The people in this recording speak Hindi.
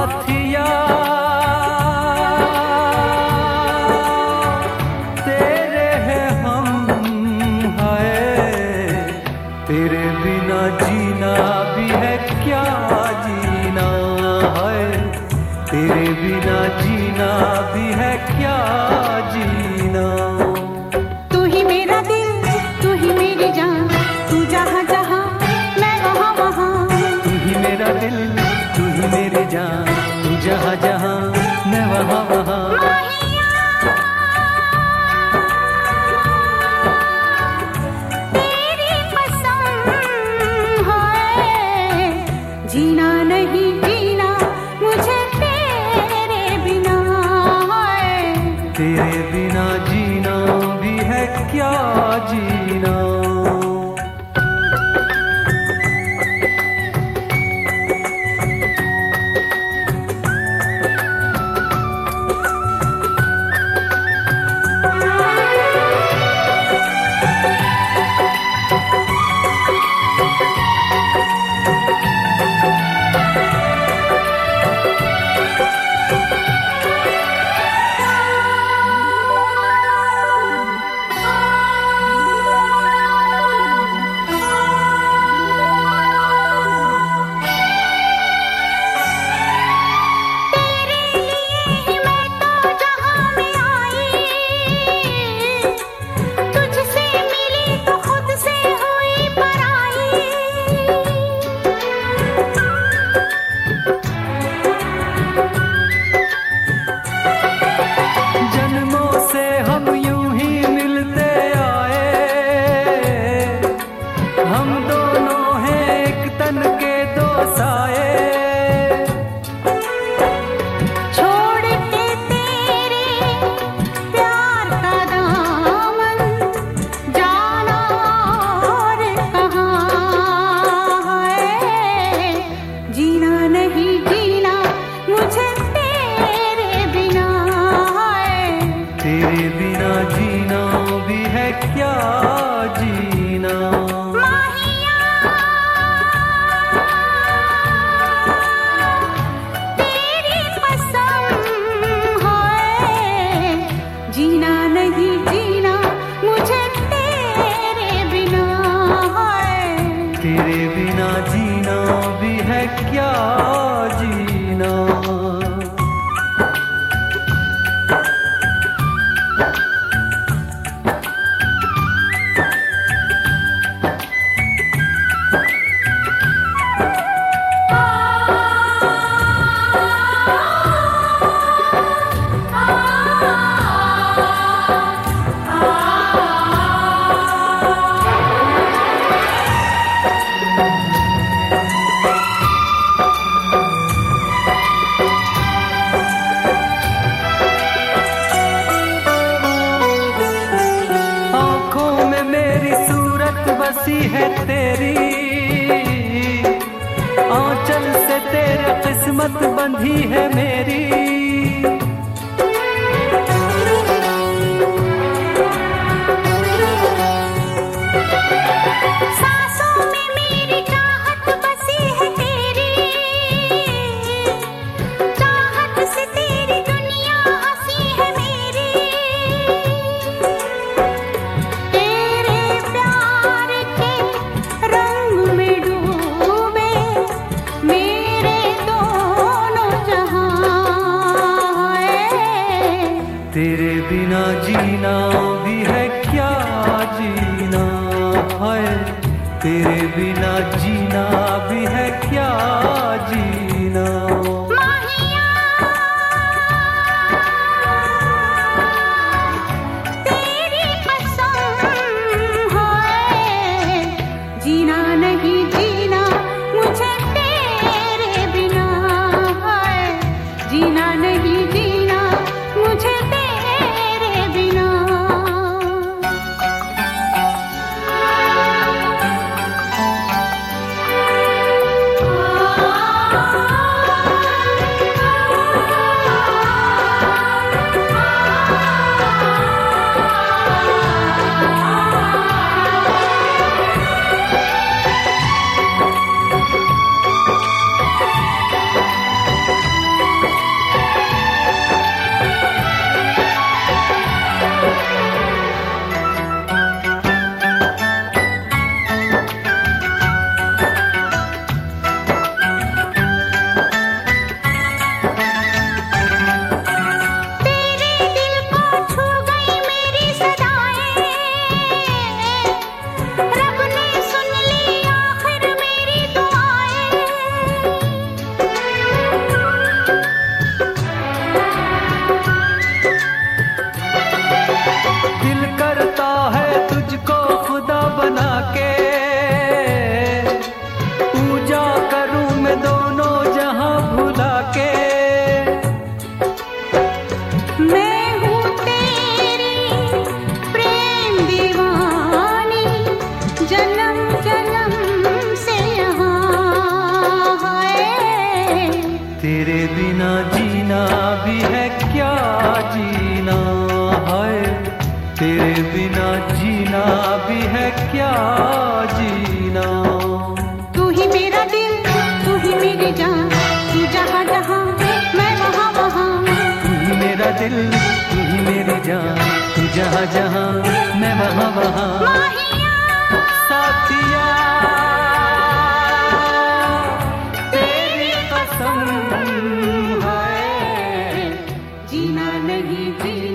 साथिया तेरे हैं हम, है तेरे बिना जीना भी है क्या जीना, है तेरे बिना जीना भी है क्या जीना। तू ही मेरा दिल, तू ही मेरी जान, तू जहाँ जहाँ मैं वहाँ वहाँ। तू ही मेरा दिल, तू ही मेरी जान, तू जहाँ जहाँ मैं वहाँ वहाँ। तेरी कसम है, जीना नहीं जीना मुझे तेरे बिना, है तेरे बिना जीना भी है क्या जीना। तेरे बिना जीना भी है क्या जीना। माहिया तेरी कसम है, जीना नहीं जीना मुझे तेरे बिना, है तेरे बिना जीना भी है क्या जीना। बसी है तेरी आंचल से, तेरी किस्मत बंधी है मेरी। सांसों में मेरी चाहत बसी है तेरी, चाहत से तेरी दुनिया हंसी है मेरी। तेरे प्यार के रंग में डूबे मेरे दोनों जहां, तेरे बिना जीना भी है क्या जीना, है तेरे बिना जीना भी है क्या जीना। माहिया तेरी कसम है, जीना नहीं जीना मुझे तेरे बिना, है जीना नहीं जीना मुझे तेरे बिना। तेरे बिना जीना भी है क्या जीना है, तेरे बिना जीना भी है क्या जीना। तू ही मेरा दिल, तू ही मेरी जान, तू जहाँ जहाँ मैं वहाँ वहाँ। तू ही मेरा दिल, तू ही मेरी जान, तू जहाँ जहाँ मैं वहाँ वहाँ। माहिया साथिया तेरी कसम है, जीना नहीं जी